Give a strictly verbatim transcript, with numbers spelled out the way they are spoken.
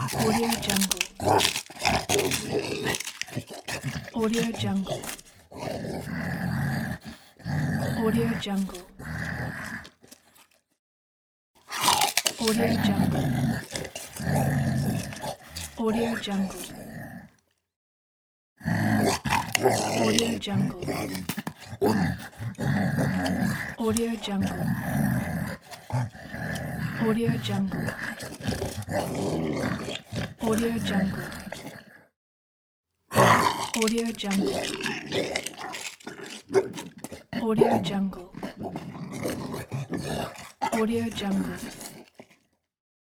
Audio Jungle. Audio Jungle. Audio Jungle. Audio Jungle. Audio Jungle. Audio Jungle. Audio Jungle. Audio Jungle. Audio Jungle. Audio Jungle. Audio Jungle. Audio Jungle.